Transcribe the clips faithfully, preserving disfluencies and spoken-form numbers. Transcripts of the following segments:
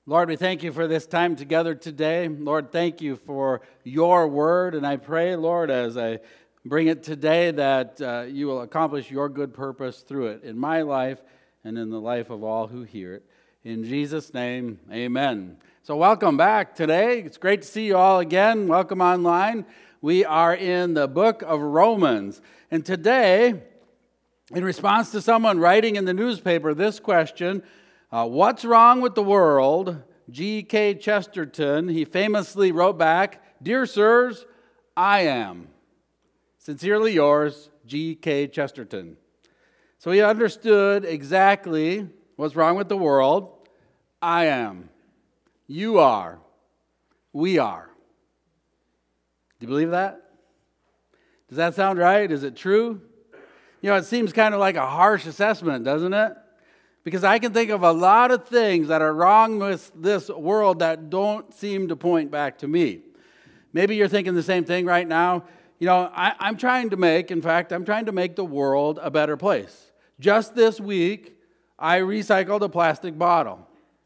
Lord, we thank you for this time together today. Lord, thank you for your word. And I pray, Lord, as I bring it today, that uh, you will accomplish your good purpose through it in my life and in the life of all who hear it. In Jesus' name, amen. So welcome back today. It's great to see you all again. Welcome online. We are in the book of Romans. And today, in response to someone writing in the newspaper this question, uh, what's wrong with the world? G K Chesterton, he famously wrote back, "Dear sirs, I am. Sincerely yours, G K Chesterton." So he understood exactly what's wrong with the world. I am. You are. We are. Do you believe that? Does that sound right? Is it true? You know, it seems kind of like a harsh assessment, doesn't it? Because I can think of a lot of things that are wrong with this world that don't seem to point back to me. Maybe you're thinking the same thing right now. You know, I, I'm trying to make, in fact, I'm trying to make the world a better place. Just this week, I recycled a plastic bottle.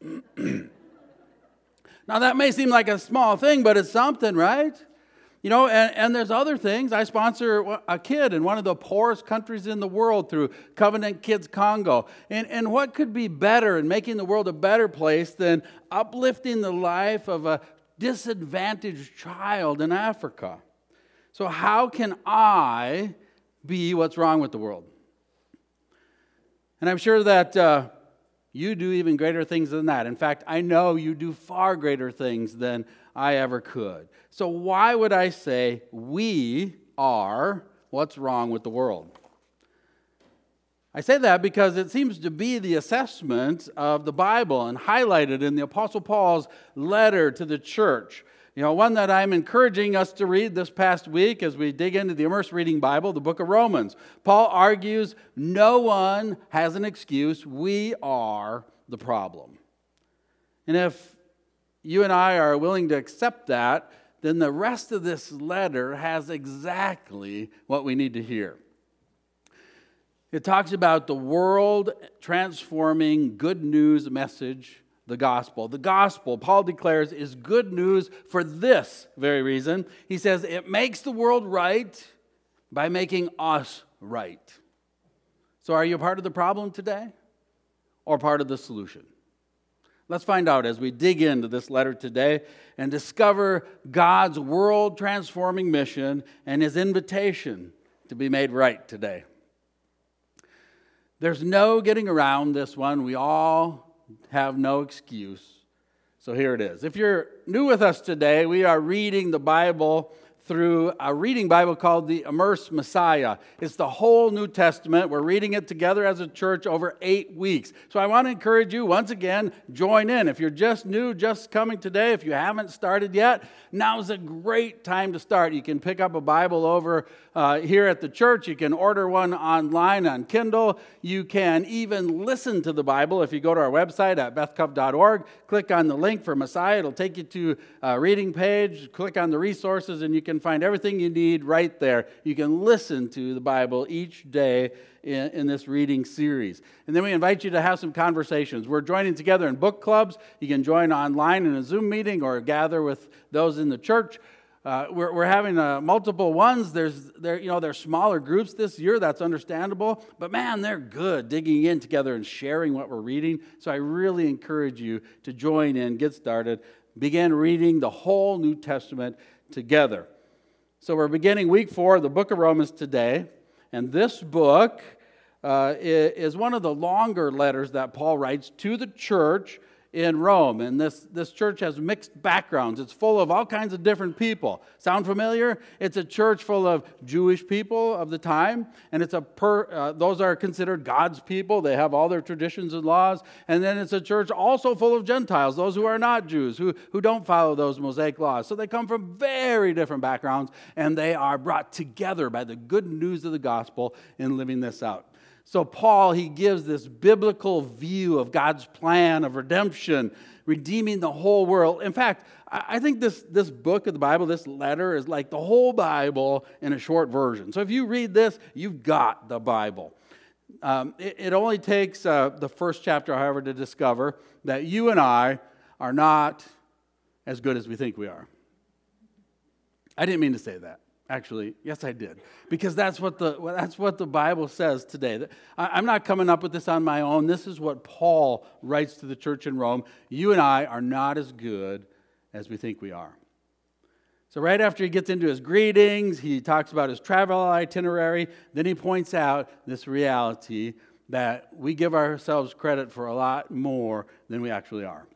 Now, that may seem like a small thing, but it's something, right? You know, and, and there's other things. I sponsor a kid in one of the poorest countries in the world through Covenant Kids Congo. And, and what could be better in making the world a better place than uplifting the life of a disadvantaged child in Africa? So how can I be what's wrong with the world? And I'm sure that uh, you do even greater things than that. In fact, I know you do far greater things than I ever could. So why would I say we are what's wrong with the world? I say that because it seems to be the assessment of the Bible and highlighted in the Apostle Paul's letter to the church. You know, one that I'm encouraging us to read this past week as we dig into the Immerse Reading Bible, the book of Romans. Paul argues no one has an excuse. We are the problem. And if you and I are willing to accept that, then the rest of this letter has exactly what we need to hear. It talks about the world-transforming good news message, the gospel. The gospel, Paul declares, is good news for this very reason. He says it makes the world right by making us right. So are you part of the problem today or part of the solution? Let's find out as we dig into this letter today and discover God's world-transforming mission and His invitation to be made right today. There's no getting around this one. We all have no excuse. So here it is. If you're new with us today, we are reading the Bible through a reading Bible called the Immerse Messiah. It's the whole New Testament. We're reading it together as a church over eight weeks. So I want to encourage you, once again, join in. If you're just new, just coming today, if you haven't started yet, now's a great time to start. You can pick up a Bible over uh, here at the church. You can order one online on Kindle. You can even listen to the Bible if you go to our website at beth cove dot org. Click on the link for Messiah. It'll take you to a reading page. Click on the resources and you can find everything you need right there. You can listen to the Bible each day in, in this reading series. And then we invite you to have some conversations. We're joining together in book clubs. You can join online in a Zoom meeting or gather with those in the church. Uh, we're, we're having uh, multiple ones. There's, there, you know, there's smaller groups this year. That's understandable. But man, they're good digging in together and sharing what we're reading. So I really encourage you to join in, get started, begin reading the whole New Testament together. So we're beginning week four of the book of Romans today. And this book uh, is one of the longer letters that Paul writes to the church in Rome. And this, this church has mixed backgrounds. It's full of all kinds of different people. Sound familiar? It's a church full of Jewish people of the time. And it's a per, uh, those are considered God's people. They have all their traditions and laws. And then it's a church also full of Gentiles, those who are not Jews, who, who don't follow those Mosaic laws. So they come from very different backgrounds, and they are brought together by the good news of the gospel in living this out. So Paul, he gives this biblical view of God's plan of redemption, redeeming the whole world. In fact, I think this, this book of the Bible, this letter, is like the whole Bible in a short version. So if you read this, you've got the Bible. Um, it, it only takes uh, the first chapter, however, to discover that you and I are not as good as we think we are. I didn't mean to say that. Actually, yes, I did. Because that's what the well, that's what the Bible says today. I, I'm not coming up with this on my own. This is what Paul writes to the church in Rome. You and I are not as good as we think we are. So right after he gets into his greetings, he talks about his travel itinerary. Then he points out this reality that we give ourselves credit for a lot more than we actually are.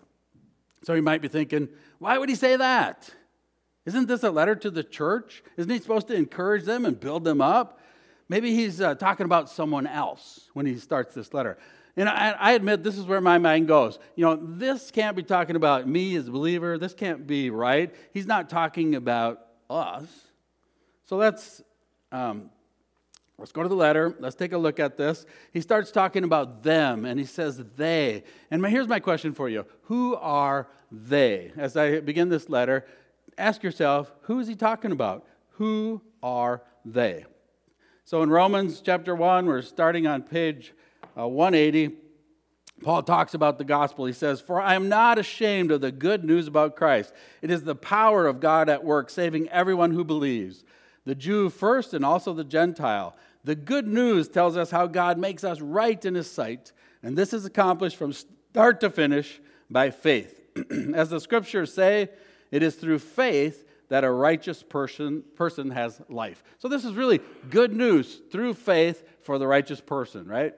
So you might be thinking, why would he say that? Isn't this a letter to the church? Isn't he supposed to encourage them and build them up? Maybe he's uh, talking about someone else when he starts this letter. And I, I admit this is where my mind goes. You know, this can't be talking about me as a believer. This can't be right. He's not talking about us. So let's um, let's go to the letter. Let's take a look at this. He starts talking about them, and he says they. And my, here's my question for you. Who are they? As I begin this letter, ask yourself, who is he talking about? Who are they? So in Romans chapter one, we're starting on page uh, one eighty. Paul talks about the gospel. He says, "For I am not ashamed of the good news about Christ. It is the power of God at work, saving everyone who believes, the Jew first and also the Gentile. The good news tells us how God makes us right in his sight, and this is accomplished from start to finish by faith. As the scriptures say, it is through faith that a righteous person, person has life." So this is really good news through faith for the righteous person, right?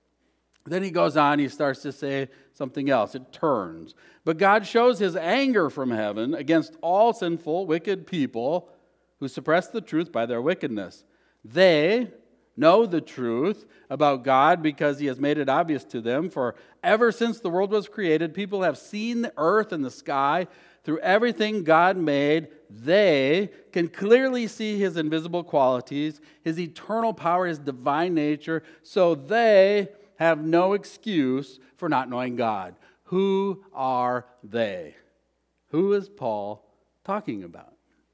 Then he goes on, he starts to say something else. It turns. "But God shows his anger from heaven against all sinful, wicked people who suppress the truth by their wickedness. They know the truth about God because he has made it obvious to them. For ever since the world was created, people have seen the earth and the sky. Through everything God made, they can clearly see his invisible qualities, his eternal power, his divine nature. So they have no excuse for not knowing God." Who are they? Who is Paul talking about?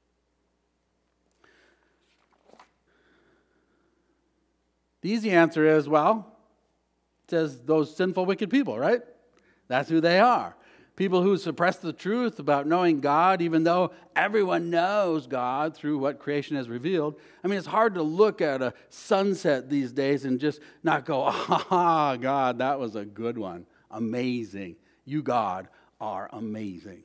The easy answer is, well, it says those sinful, wicked people, right? That's who they are. People who suppress the truth about knowing God, even though everyone knows God through what creation has revealed. I mean, it's hard to look at a sunset these days and just not go, "Ah, God, that was a good one. Amazing. You, God, are amazing."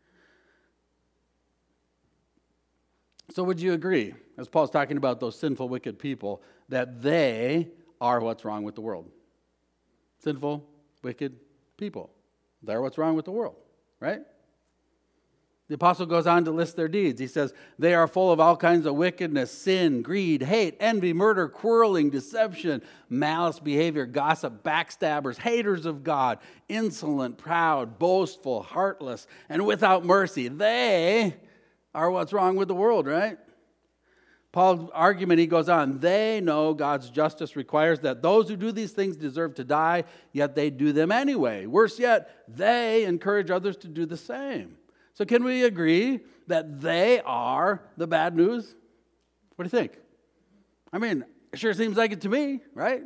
So would you agree, as Paul's talking about those sinful, wicked people, that they are what's wrong with the world? Sinful, wicked people. They're what's wrong with the world, right? The apostle goes on to list their deeds. He says, "They are full of all kinds of wickedness, sin, greed, hate, envy, murder, quarreling, deception, malice behavior, gossip, backstabbers, haters of God, insolent, proud, boastful, heartless, and without mercy." They are what's wrong with the world, right? Paul's argument, he goes on, they know God's justice requires that those who do these things deserve to die, yet they do them anyway. Worse yet, they encourage others to do the same. So can we agree that they are the bad news? What do you think? I mean, it sure seems like it to me, right?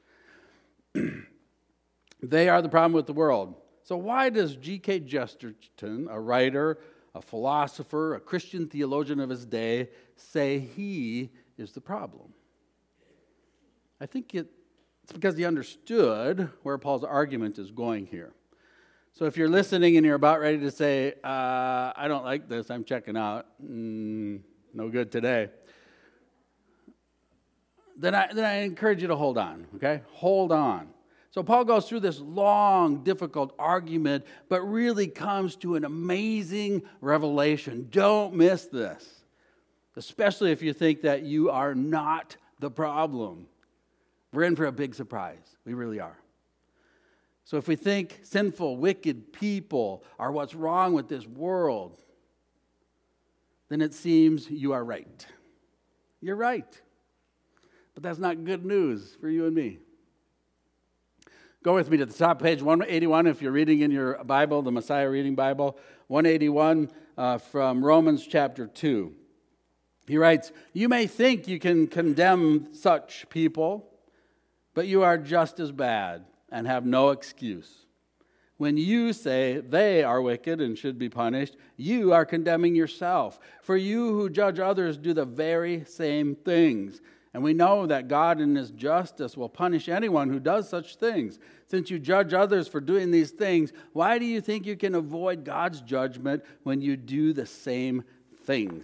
They are the problem with the world. So why does G K Chesterton, a writer, a philosopher, a Christian theologian of his day, say he is the problem? I think it, it's because he understood where Paul's argument is going here. So if you're listening and you're about ready to say, uh, I don't like this, I'm checking out, mm, no good today, then I, then I encourage you to hold on, okay? Hold on. So Paul goes through this long, difficult argument, but really comes to an amazing revelation. Don't miss this, especially if you think that you are not the problem. We're in for a big surprise. We really are. So if we think sinful, wicked people are what's wrong with this world, then it seems you are right. You're right. But that's not good news for you and me. Go with me to the top page, one eighty-one, if you're reading in your Bible, the Messiah Reading Bible, one eighty-one uh, from Romans chapter two. He writes, "You may think you can condemn such people, but you are just as bad and have no excuse. When you say they are wicked and should be punished, you are condemning yourself. For you who judge others do the very same things. And we know that God in His justice will punish anyone who does such things. Since you judge others for doing these things, why do you think you can avoid God's judgment when you do the same things?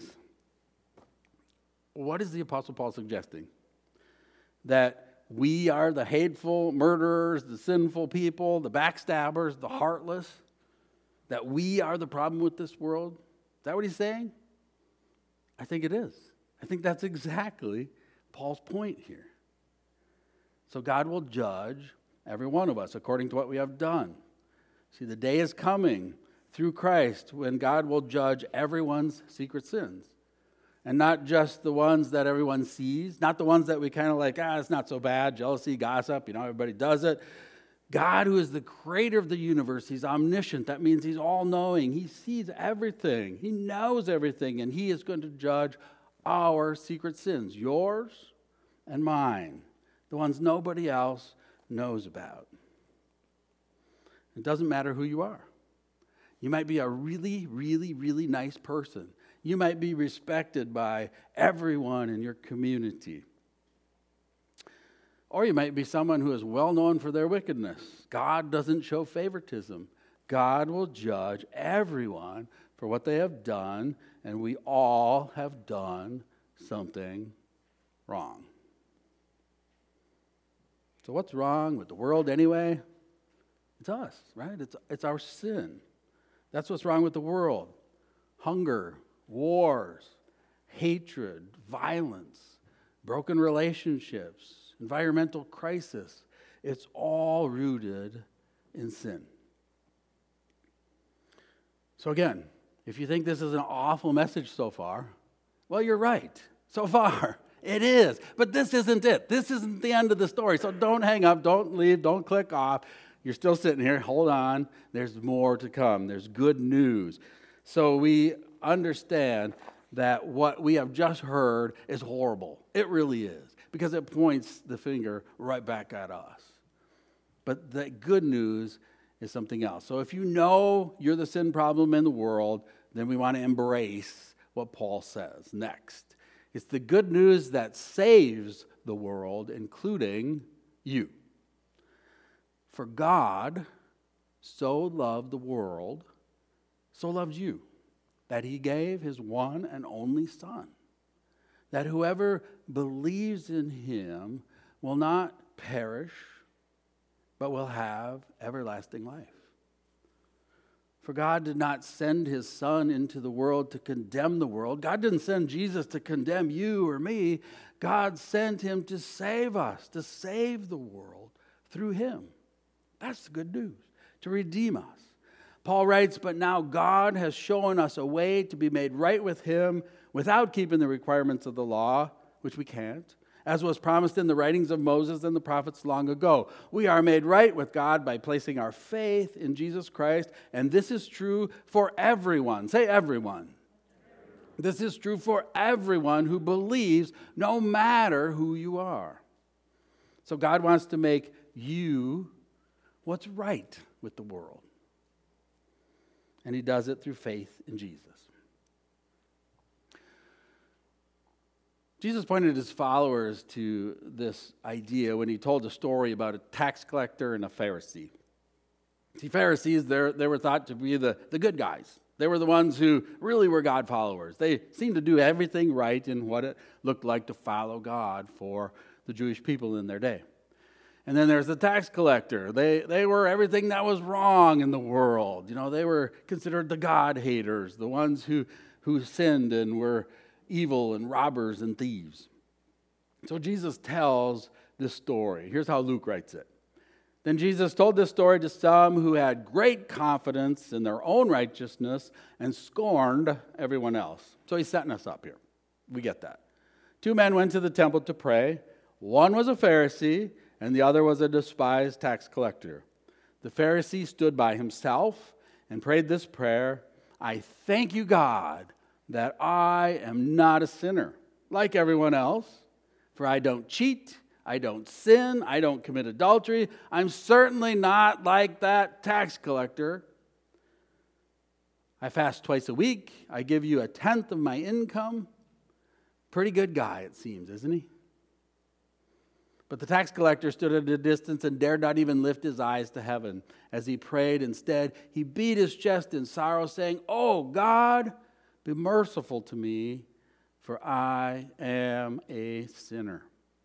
What is the Apostle Paul suggesting? That we are the hateful murderers, the sinful people, the backstabbers, the heartless? That we are the problem with this world? Is that what he's saying? I think it is. I think that's exactly Paul's point here. So God will judge every one of us according to what we have done. See, the day is coming through Christ when God will judge everyone's secret sins. And not just the ones that everyone sees, not the ones that we kind of like, ah, it's not so bad, jealousy, gossip, you know, everybody does it. God, who is the creator of the universe, He's omniscient. That means He's all-knowing. He sees everything. He knows everything, and He is going to judge our secret sins, yours and mine, the ones nobody else knows about. It doesn't matter who you are. You might be a really, really, really nice person. You might be respected by everyone in your community. Or you might be someone who is well known for their wickedness. God doesn't show favoritism. God will judge everyone for what they have done, and we all have done something wrong. So what's wrong with the world anyway? It's us, right? It's, it's our sin. That's what's wrong with the world. Hunger, wars, hatred, violence, broken relationships, environmental crisis. It's all rooted in sin. So again, if you think this is an awful message so far, well, you're right. So far, it is. But this isn't it. This isn't the end of the story. So don't hang up, don't leave, don't click off. You're still sitting here. Hold on. There's more to come. There's good news. So we understand that what we have just heard is horrible. It really is, because it points the finger right back at us. But the good news is something else. So if you know you're the sin problem in the world, then we want to embrace what Paul says next. It's the good news that saves the world, including you. For God so loved the world, so loved you, that He gave His one and only Son, that whoever believes in Him will not perish, but will have everlasting life. For God did not send His Son into the world to condemn the world. God didn't send Jesus to condemn you or me. God sent Him to save us, to save the world through Him. That's the good news, to redeem us. Paul writes, but now God has shown us a way to be made right with Him without keeping the requirements of the law, which we can't, as was promised in the writings of Moses and the prophets long ago. We are made right with God by placing our faith in Jesus Christ, and this is true for everyone. Say everyone. This is true for everyone who believes, no matter who you are. So God wants to make you what's right with the world. And He does it through faith in Jesus. Jesus pointed His followers to this idea when He told a story about a tax collector and a Pharisee. See, Pharisees, they were thought to be the, the good guys. They were the ones who really were God followers. They seemed to do everything right in what it looked like to follow God for the Jewish people in their day. And then there's the tax collector. They they were everything that was wrong in the world. You know, they were considered the God haters, the ones who, who sinned and were evil and robbers and thieves. So Jesus tells this story. Here's how Luke writes it. Then Jesus told this story to some who had great confidence in their own righteousness and scorned everyone else. So He's setting us up here. We get that. Two men went to the temple to pray. One was a Pharisee, and the other was a despised tax collector. The Pharisee stood by himself and prayed this prayer, I thank you, God, that I am not a sinner, like everyone else, for I don't cheat, I don't sin. I don't commit adultery. I'm certainly not like that tax collector. I fast twice a week. I give you a tenth of my income. Pretty good guy, it seems, isn't he? But the tax collector stood at a distance and dared not even lift his eyes to heaven. As he prayed, instead, he beat his chest in sorrow, saying, "Oh, God, be merciful to me, for I am a sinner."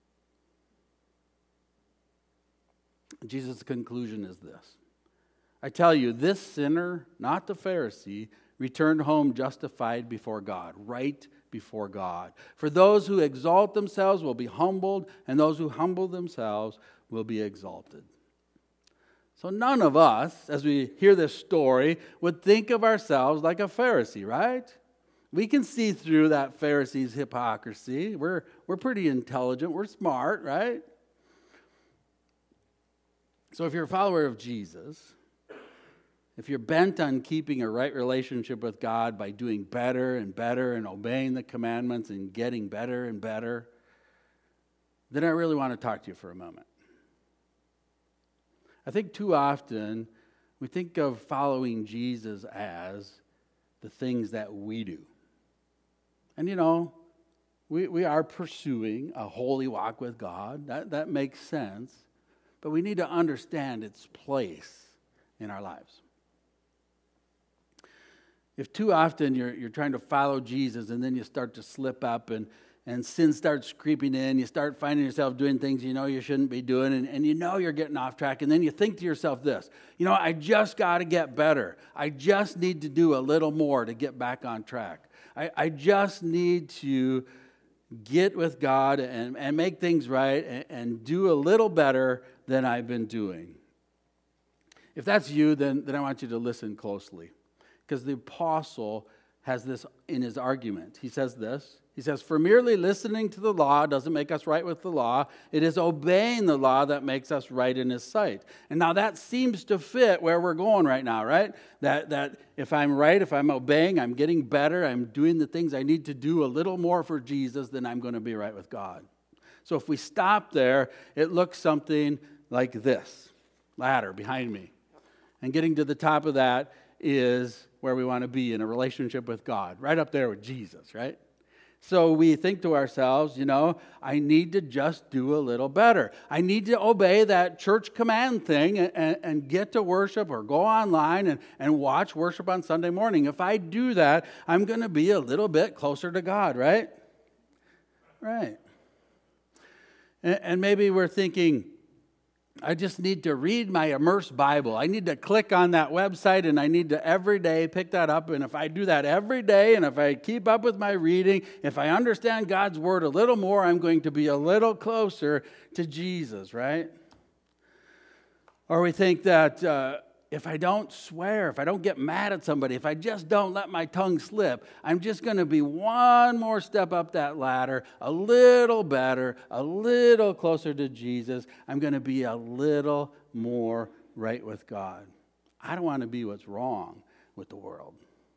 Jesus' conclusion is this. I tell you, this sinner, not the Pharisee, returned home justified before God, right before God. For those who exalt themselves will be humbled, and those who humble themselves will be exalted. So none of us, as we hear this story, would think of ourselves like a Pharisee, right? We can see through that Pharisee's hypocrisy. We're, we're pretty intelligent. We're smart, right? So if you're a follower of Jesus, if you're bent on keeping a right relationship with God by doing better and better and obeying the commandments and getting better and better, then I really want to talk to you for a moment. I think too often we think of following Jesus as the things that we do. And you know, we, we are pursuing a holy walk with God. That, that makes sense. But we need to understand its place in our lives. If too often you're, you're trying to follow Jesus and then you start to slip up and, and sin starts creeping in, you start finding yourself doing things you know you shouldn't be doing, and, and you know you're getting off track, and then you think to yourself this, you know, I just got to get better. I just need to do a little more to get back on track. I, I just need to get with God and, and make things right and, and do a little better than I've been doing. If that's you, then, then I want you to listen closely. Because the apostle has this in his argument. He says this. He says, for merely listening to the law doesn't make us right with the law. It is obeying the law that makes us right in his sight. And now that seems to fit where we're going right now, right? That, that if I'm right, if I'm obeying, I'm getting better, I'm doing the things I need to do a little more for Jesus, then I'm going to be right with God. So if we stop there, it looks something like this ladder behind me. And getting to the top of that is where we want to be in a relationship with God, right up there with Jesus, right? So we think to ourselves, you know, I need to just do a little better. I need to obey that church command thing and, and, and get to worship or go online and, and watch worship on Sunday morning. If I do that, I'm going to be a little bit closer to God, right? Right. And, and maybe we're thinking, I just need to read my immersed Bible. I need to click on that website and I need to every day pick that up. And if I do that every day and if I keep up with my reading, if I understand God's word a little more, I'm going to be a little closer to Jesus, right? Or we think that uh, if I don't swear, if I don't get mad at somebody, if I just don't let my tongue slip, I'm just going to be one more step up that ladder, a little better, a little closer to Jesus. I'm going to be a little more right with God. I don't want to be what's wrong with the world.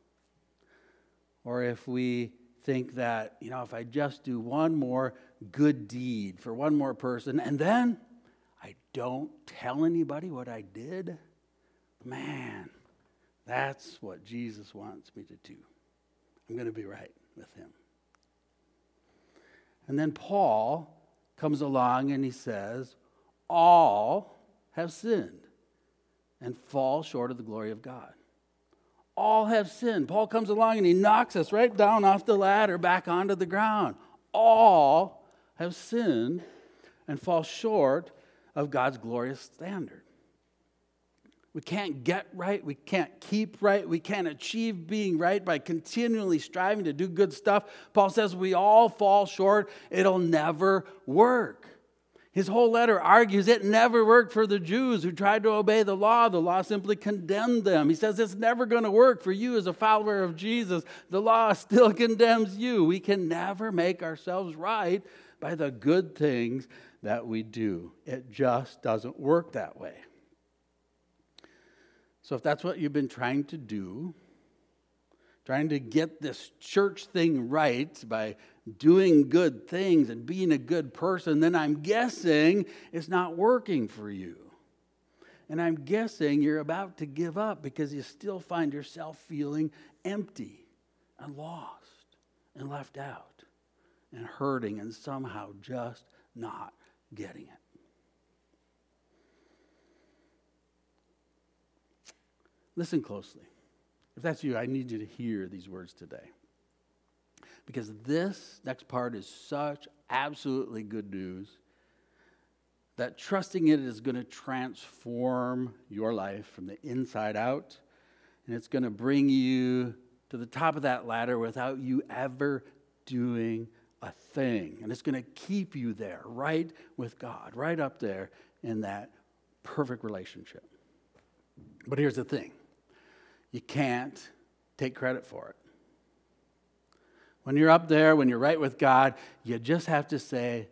Or if we think that, you know, if I just do one more good deed for one more person, and then I don't tell anybody what I did, man, that's what Jesus wants me to do. I'm going to be right with him. And then Paul comes along and he says, all have sinned and fall short of the glory of God. All have sinned. Paul comes along and he knocks us right down off the ladder back onto the ground. All have sinned and fall short of God's glorious standard. We can't get right. We can't keep right. We can't achieve being right by continually striving to do good stuff. Paul says we all fall short. It'll never work. His whole letter argues it never worked for the Jews who tried to obey the law. The law simply condemned them. He says it's never going to work for you as a follower of Jesus. The law still condemns you. We can never make ourselves right by the good things that we do. It just doesn't work that way. So if that's what you've been trying to do, trying to get this church thing right by doing good things and being a good person, then I'm guessing it's not working for you. And I'm guessing you're about to give up because you still find yourself feeling empty and lost and left out and hurting and somehow just not getting it. Listen closely. If that's you, I need you to hear these words today. Because this next part is such absolutely good news that trusting it is going to transform your life from the inside out. And it's going to bring you to the top of that ladder without you ever doing a thing. And it's going to keep you there, right with God, right up there in that perfect relationship. But here's the thing. You can't take credit for it. When you're up there, when you're right with God, you just have to say,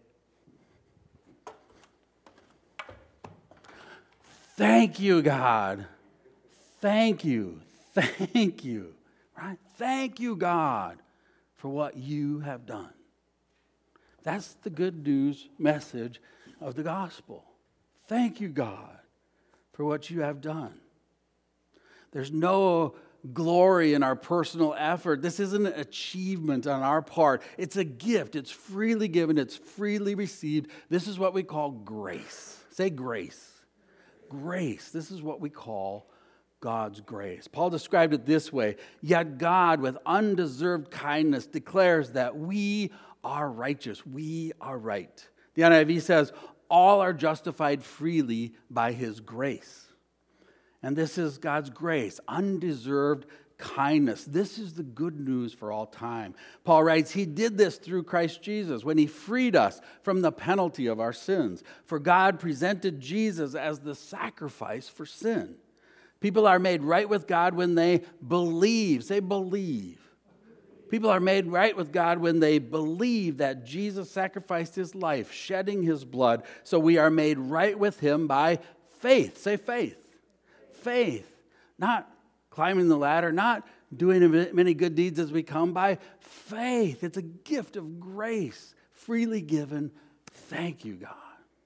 thank you, God. Thank you. Thank you. Right? Thank you, God, for what you have done. That's the good news message of the gospel. Thank you, God, for what you have done. There's no glory in our personal effort. This isn't an achievement on our part. It's a gift. It's freely given. It's freely received. This is what we call grace. Say grace. Grace. This is what we call God's grace. Paul described it this way. Yet God, with undeserved kindness, declares that we are righteous. We are right. The N I V says, all are justified freely by his grace. And this is God's grace, undeserved kindness. This is the good news for all time. Paul writes, he did this through Christ Jesus when he freed us from the penalty of our sins. For God presented Jesus as the sacrifice for sin. People are made right with God when they believe. Say believe. People are made right with God when they believe that Jesus sacrificed his life, shedding his blood. So we are made right with him by faith. Say faith. Faith, not climbing the ladder, not doing as many good deeds as we come by. Faith, it's a gift of grace, freely given. Thank you, God.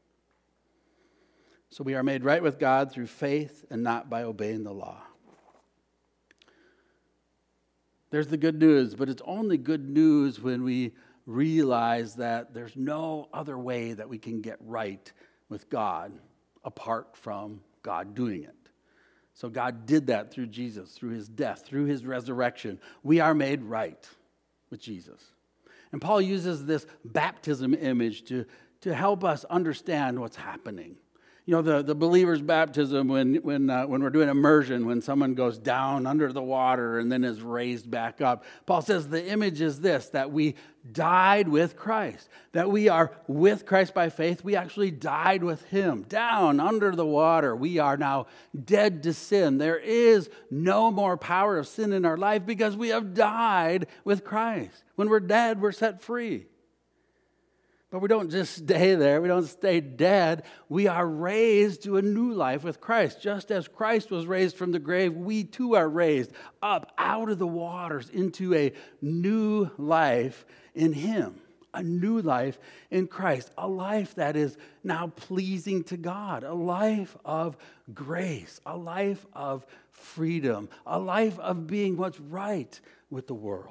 So we are made right with God through faith and not by obeying the law. There's the good news, but it's only good news when we realize that there's no other way that we can get right with God apart from God doing it. So God did that through Jesus, through his death, through his resurrection. We are made right with Jesus. And Paul uses this baptism image to, to help us understand what's happening. You know, the, the believer's baptism, when when uh, when we're doing immersion, when someone goes down under the water and then is raised back up. Paul says the image is this, that we died with Christ, that we are with Christ by faith. We actually died with him down under the water. We are now dead to sin. There is no more power of sin in our life because we have died with Christ. When we're dead, we're set free. But we don't just stay there. We don't stay dead. We are raised to a new life with Christ. Just as Christ was raised from the grave, we too are raised up out of the waters into a new life in him. A new life in Christ. A life that is now pleasing to God. A life of grace. A life of freedom. A life of being what's right with the world.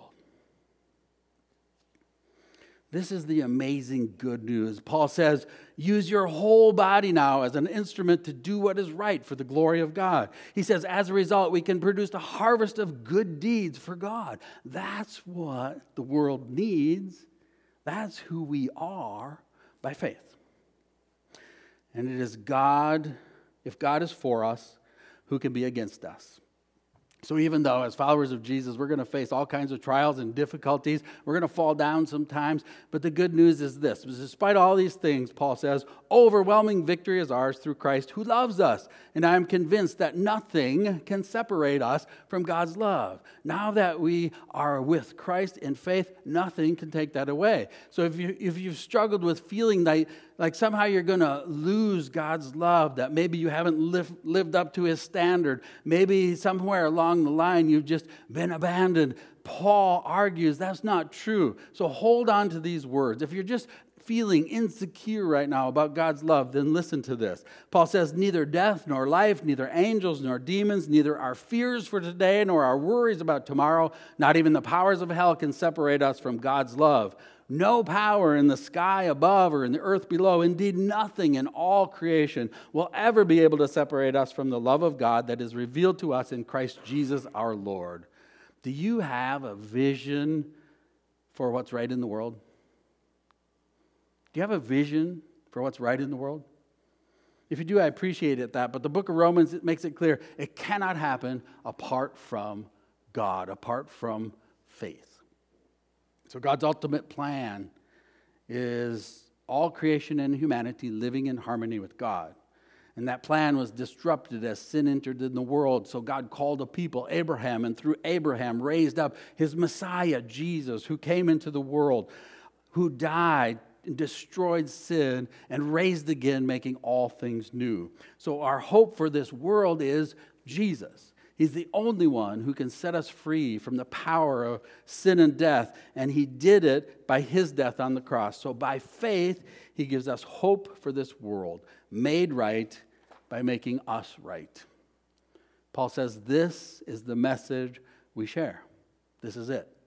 This is the amazing good news. Paul says, use your whole body now as an instrument to do what is right for the glory of God. He says, as a result, we can produce a harvest of good deeds for God. That's what the world needs. That's who we are by faith. And it is God, if God is for us, who can be against us? So even though as followers of Jesus, we're going to face all kinds of trials and difficulties, we're going to fall down sometimes, but the good news is this. Despite all these things, Paul says, overwhelming victory is ours through Christ who loves us. And I am convinced that nothing can separate us from God's love. Now that we are with Christ in faith, nothing can take that away. So if, you, if you've struggled with feeling like like somehow you're going to lose God's love, that maybe you haven't live, lived up to his standard. Maybe somewhere along the line you've just been abandoned. Paul argues that's not true. So hold on to these words. If you're just feeling insecure right now about God's love, then listen to this. Paul says, neither death nor life, neither angels nor demons, neither our fears for today nor our worries about tomorrow, not even the powers of hell can separate us from God's love. No power in the sky above or in the earth below, indeed nothing in all creation will ever be able to separate us from the love of God that is revealed to us in Christ Jesus our Lord. Do you have a vision for what's right in the world? Do you have a vision for what's right in the world? If you do, I appreciate it that. But the book of Romans, it makes it clear it cannot happen apart from God, apart from faith. So God's ultimate plan is all creation and humanity living in harmony with God. And that plan was disrupted as sin entered in the world. So God called a people, Abraham, and through Abraham raised up his Messiah, Jesus, who came into the world, who died, destroyed sin, and raised again, making all things new. So our hope for this world is Jesus. He's the only one who can set us free from the power of sin and death, and he did it by his death on the cross. So by faith, he gives us hope for this world, made right by making us right. Paul says this is the message we share. This is it.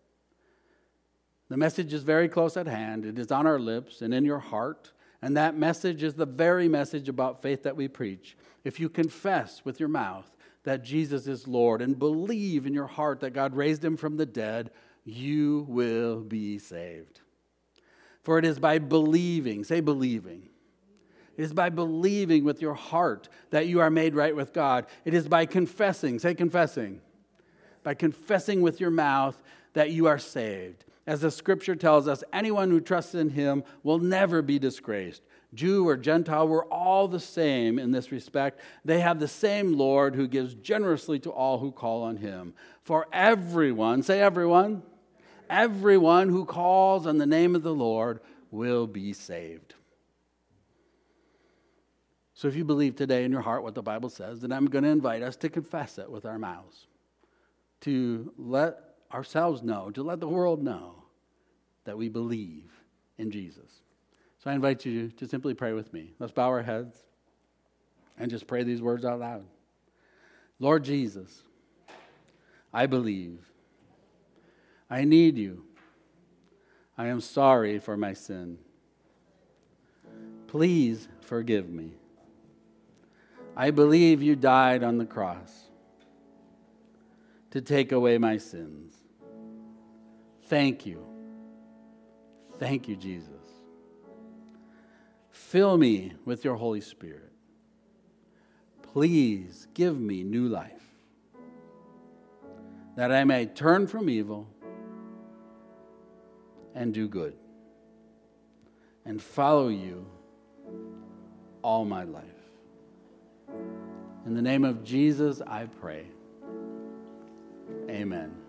The message is very close at hand. It is on our lips and in your heart. And that message is the very message about faith that we preach. If you confess with your mouth that Jesus is Lord and believe in your heart that God raised him from the dead, you will be saved. For it is by believing, say believing. It is by believing with your heart that you are made right with God. It is by confessing, say confessing. By confessing with your mouth that you are saved. As the scripture tells us, anyone who trusts in him will never be disgraced. Jew or Gentile, we're all the same in this respect. They have the same Lord who gives generously to all who call on him. For everyone, say everyone, everyone who calls on the name of the Lord will be saved. So if you believe today in your heart what the Bible says, then I'm going to invite us to confess it with our mouths, to let ourselves know, to let the world know that we believe in Jesus. So I invite you to simply pray with me. Let's bow our heads and just pray these words out loud. Lord Jesus, I believe. I need you. I am sorry for my sin. Please forgive me. I believe you died on the cross to take away my sins. Thank you. Thank you, Jesus. Fill me with your Holy Spirit. Please give me new life, that I may turn from evil and do good, and follow you all my life. In the name of Jesus, I pray. Amen.